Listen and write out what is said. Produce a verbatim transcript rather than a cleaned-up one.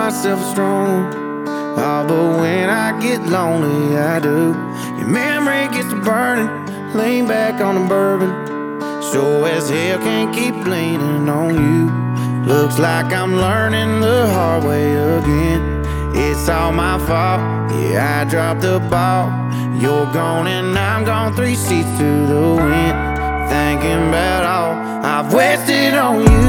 myself strong. Oh, but when I get lonely, I do. Your memory gets to burning, lean back on the bourbon. Sure as hell can't keep leaning on you. Looks like I'm learning the hard way again. It's all my fault, yeah, I dropped the ball. You're gone and I'm gone, three seats to the wind. Thinking about all I've wasted on you.